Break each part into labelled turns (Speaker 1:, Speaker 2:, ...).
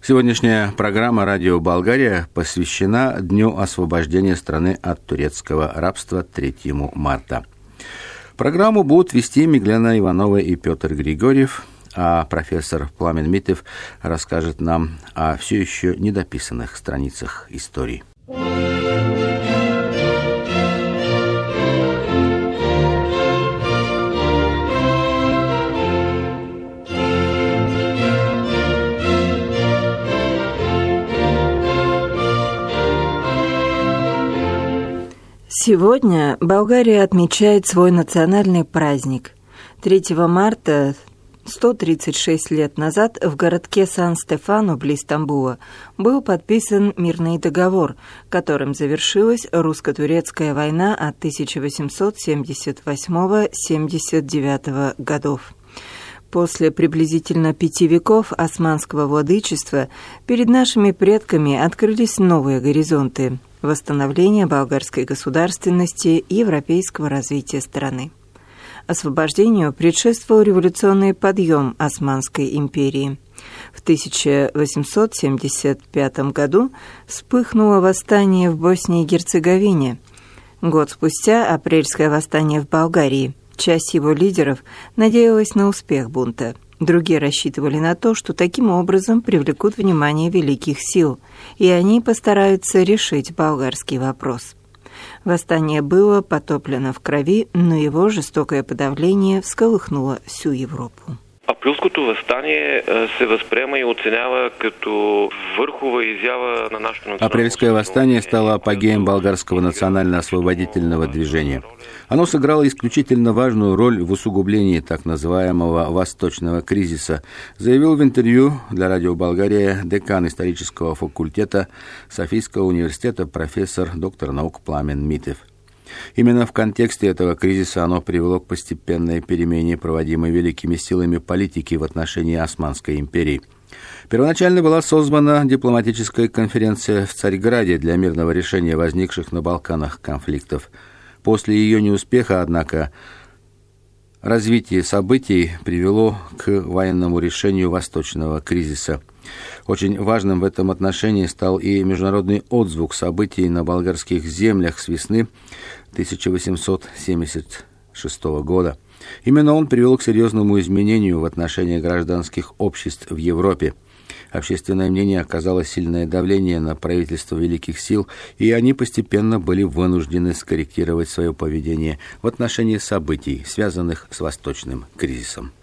Speaker 1: Сегодняшняя программа «Радио Болгария» посвящена Дню освобождения страны от турецкого рабства 3 марта. Программу будут вести Миглена Иванова и Петр Григорьев, а профессор Пламен Митев расскажет нам о все еще недописанных страницах истории.
Speaker 2: Сегодня Болгария отмечает свой национальный праздник. 3 марта 136 лет назад в городке Сан-Стефано, близ Стамбула, был подписан мирный договор, которым завершилась русско-турецкая война от 1878-79 годов. После приблизительно 5 веков османского владычества перед нашими предками открылись новые горизонты – восстановление болгарской государственности и европейского развития страны. Освобождению предшествовал революционный подъем Османской империи. В 1875 году вспыхнуло восстание в Боснии и Герцеговине. Год спустя – апрельское восстание в Болгарии. Часть его лидеров надеялась на успех бунта. Другие рассчитывали на то, что таким образом привлекут внимание великих сил, и они постараются решить болгарский вопрос. Восстание было потоплено в крови, но его жестокое подавление всколыхнуло всю Европу.
Speaker 3: Априлското въстание се възприема и оценява като върхова изява на нашето национално.
Speaker 1: Апрельское восстание стало апогеем болгарского национально-освободительного движения. Оно сыграло исключительно важную роль в усугублении так называемого «восточного кризиса», заявил в интервью для «Радио Болгария» декан исторического факультета Софийского университета профессор, доктор наук Пламен Митев. Именно в контексте этого кризиса оно привело к постепенной перемене, проводимой великими силами политики в отношении Османской империи. Первоначально была созвана дипломатическая конференция в Царьграде для мирного решения возникших на Балканах конфликтов. После ее неуспеха, однако, развитие событий привело к военному решению восточного кризиса. Очень важным в этом отношении стал и международный отзвук событий на болгарских землях с весны 1876 года. Именно он привел к серьезному изменению в отношении гражданских обществ в Европе. Общественное мнение оказало сильное давление на правительство великих сил, и они постепенно были вынуждены скорректировать свое поведение в отношении событий, связанных с восточным кризисом.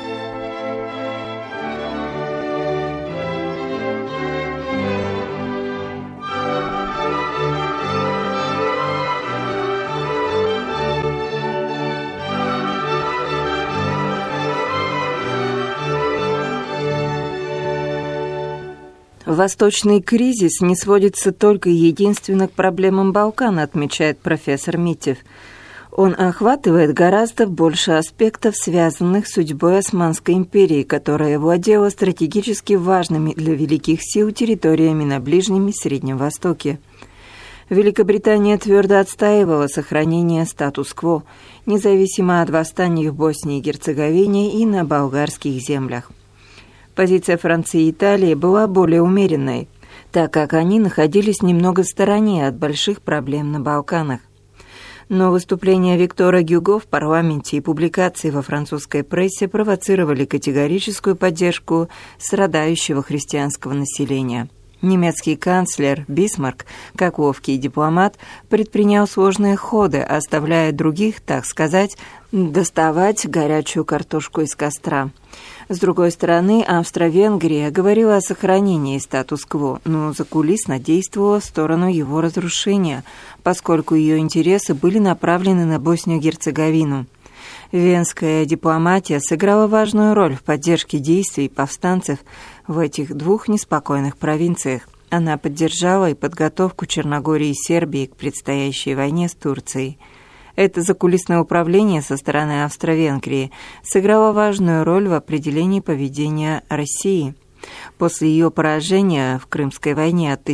Speaker 2: Восточный кризис не сводится только и единственно к проблемам Балкан, отмечает профессор Митев. Он охватывает гораздо больше аспектов, связанных с судьбой Османской империи, которая владела стратегически важными для великих сил территориями на Ближнем и Среднем Востоке. Великобритания твердо отстаивала сохранение статус-кво, независимо от восстаний в Боснии и Герцеговине и на болгарских землях. Позиция Франции и Италии была более умеренной, так как они находились немного в стороне от больших проблем на Балканах. Но выступления Виктора Гюго в парламенте и публикации во французской прессе провоцировали категорическую поддержку страдающего христианского населения. Немецкий канцлер Бисмарк, как ловкий дипломат, предпринял сложные ходы, оставляя других, так сказать, доставать горячую картошку из костра. С другой стороны, Австро-Венгрия говорила о сохранении статус-кво, но закулисно действовала в сторону его разрушения, поскольку ее интересы были направлены на Боснию-Герцеговину. Венская дипломатия сыграла важную роль в поддержке действий повстанцев в этих двух неспокойных провинциях. Она поддержала и подготовку Черногории и Сербии к предстоящей войне с Турцией. Это закулисное управление со стороны Австро-Венгрии сыграло важную роль в определении поведения России. После ее поражения в Крымской войне от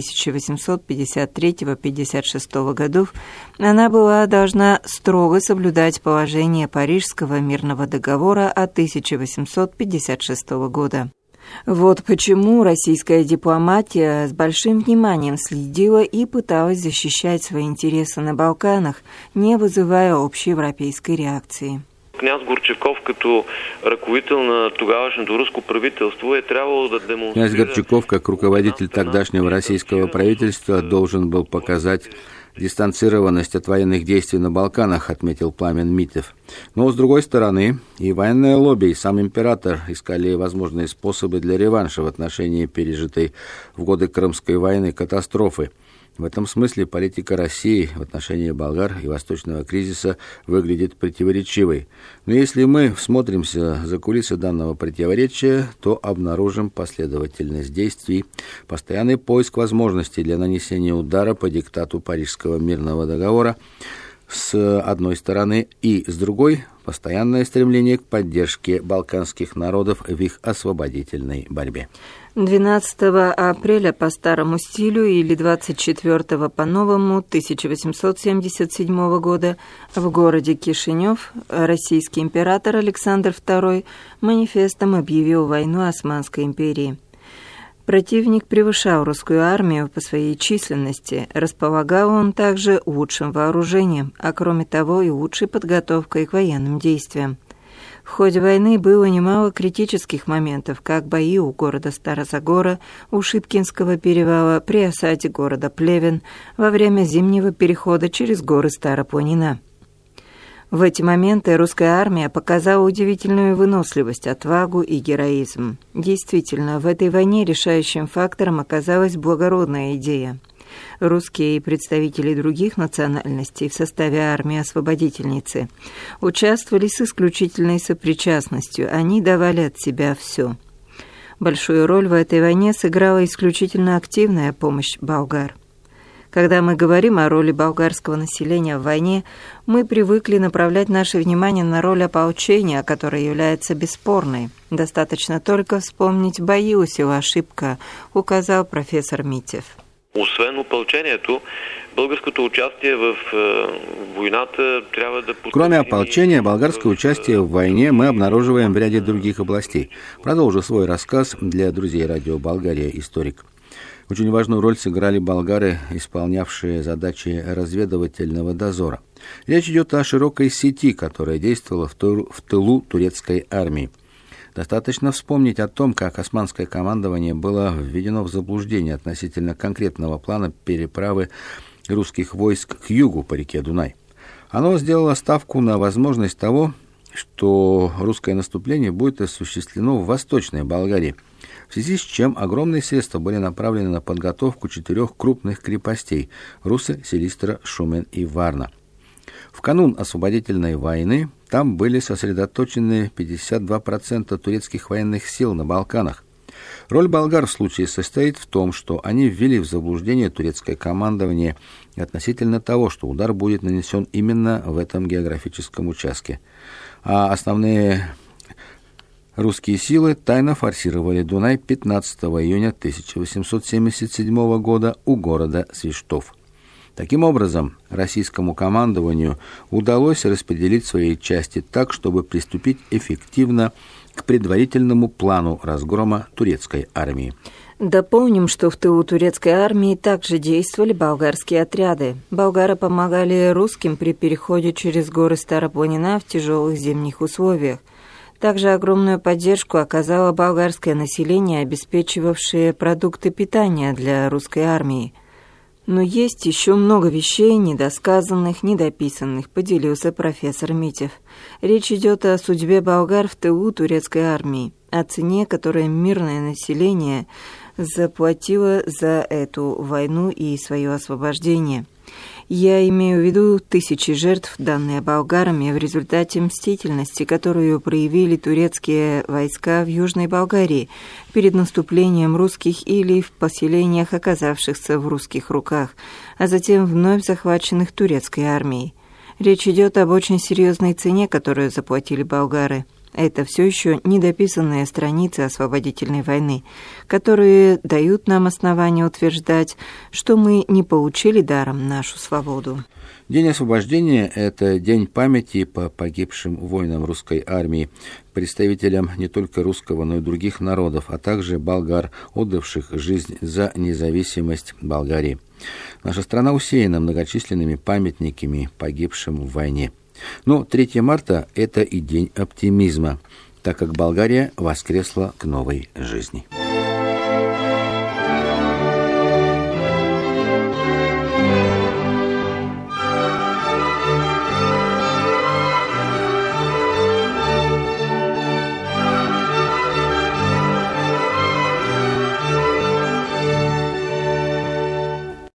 Speaker 2: 1853-56 годов она была должна строго соблюдать положение Парижского мирного договора от 1856 года. Вот почему российская дипломатия с большим вниманием следила и пыталась защищать свои интересы на Балканах, не вызывая общеевропейской реакции.
Speaker 3: Княз Горчаков, като ръководител на тогавашното руско правителство, трябвало да демонстрира...
Speaker 1: Князь Горчаков, как руководитель тогдашнего российского правительства, должен был показать дистанцированность от военных действий на Балканах, отметил Пламен Митев. Но, с другой стороны, и военное лобби, и сам император искали возможные способы для реванша в отношении пережитой в годы Крымской войны катастрофы. В этом смысле политика России в отношении болгар и восточного кризиса выглядит противоречивой. Но если мы всмотримся за кулисы данного противоречия, то обнаружим последовательность действий, постоянный поиск возможностей для нанесения удара по диктату Парижского мирного договора с одной стороны, и с другой – постоянное стремление к поддержке балканских народов в их освободительной борьбе.
Speaker 2: 12 апреля по старому стилю или 24 по новому 1877 года в городе Кишинев российский император Александр II манифестом объявил войну Османской империи. Противник превышал русскую армию по своей численности, располагал он также лучшим вооружением, а кроме того и лучшей подготовкой к военным действиям. В ходе войны было немало критических моментов, как бои у города Старозагора, у Шипкинского перевала, при осаде города Плевен, во время зимнего перехода через горы Старопланина. В эти моменты русская армия показала удивительную выносливость, отвагу и героизм. Действительно, в этой войне решающим фактором оказалась благородная идея. Русские и представители других национальностей в составе армии-освободительницы участвовали с исключительной сопричастностью, они давали от себя все. Большую роль в этой войне сыграла исключительно активная помощь болгар. Когда мы говорим о роли болгарского населения в войне, мы привыкли направлять наше внимание на роль ополчения, которая является бесспорной. Достаточно только вспомнить бои у села Шипка, указал профессор Митев.
Speaker 3: Освен ополчението, българското участие в войната трябва да...
Speaker 1: Кроме ополчения, болгарское участие в войне мы обнаруживаем в ряде других областей. Продолжу свой рассказ для друзей радио «Болгария. Историк». Очень важную роль сыграли болгары, исполнявшие задачи разведывательного дозора. Речь идет о широкой сети, которая действовала в тылу турецкой армии. Достаточно вспомнить о том, как османское командование было введено в заблуждение относительно конкретного плана переправы русских войск к югу по реке Дунай. Оно сделало ставку на возможность того, что русское наступление будет осуществлено в Восточной Болгарии, в связи с чем огромные средства были направлены на подготовку 4 крупных крепостей – Русе, Силистра, Шумен и Варна. В канун освободительной войны там были сосредоточены 52% турецких военных сил на Балканах. Роль болгар в случае состоит в том, что они ввели в заблуждение турецкое командование относительно того, что удар будет нанесен именно в этом географическом участке. А основные русские силы тайно форсировали Дунай 15 июня 1877 года у города Свиштов. Таким образом, российскому командованию удалось распределить свои части так, чтобы приступить эффективно к предварительному плану разгрома турецкой армии.
Speaker 2: Дополним, что в тылу турецкой армии также действовали болгарские отряды. Болгары помогали русским при переходе через горы Старопланина в тяжелых зимних условиях. Также огромную поддержку оказало болгарское население, обеспечивавшее продукты питания для русской армии. Но есть еще много вещей, недосказанных, недописанных, поделился профессор Митев. Речь идет о судьбе болгар в тылу турецкой армии, о цене, которую мирное население заплатило за эту войну и свое освобождение. Я имею в виду тысячи жертв, данные болгарами в результате мстительности, которую проявили турецкие войска в Южной Болгарии перед наступлением русских или в поселениях, оказавшихся в русских руках, а затем вновь захваченных турецкой армией. Речь идет об очень серьезной цене, которую заплатили болгары. Это все еще недописанные страницы освободительной войны, которые дают нам основание утверждать, что мы не получили даром нашу свободу.
Speaker 1: День освобождения – это день памяти по погибшим воинам русской армии, представителям не только русского, но и других народов, а также болгар, отдавших жизнь за независимость Болгарии. Наша страна усеяна многочисленными памятниками погибшим в войне. Но 3 марта – это и день оптимизма, так как Болгария воскресла к новой жизни.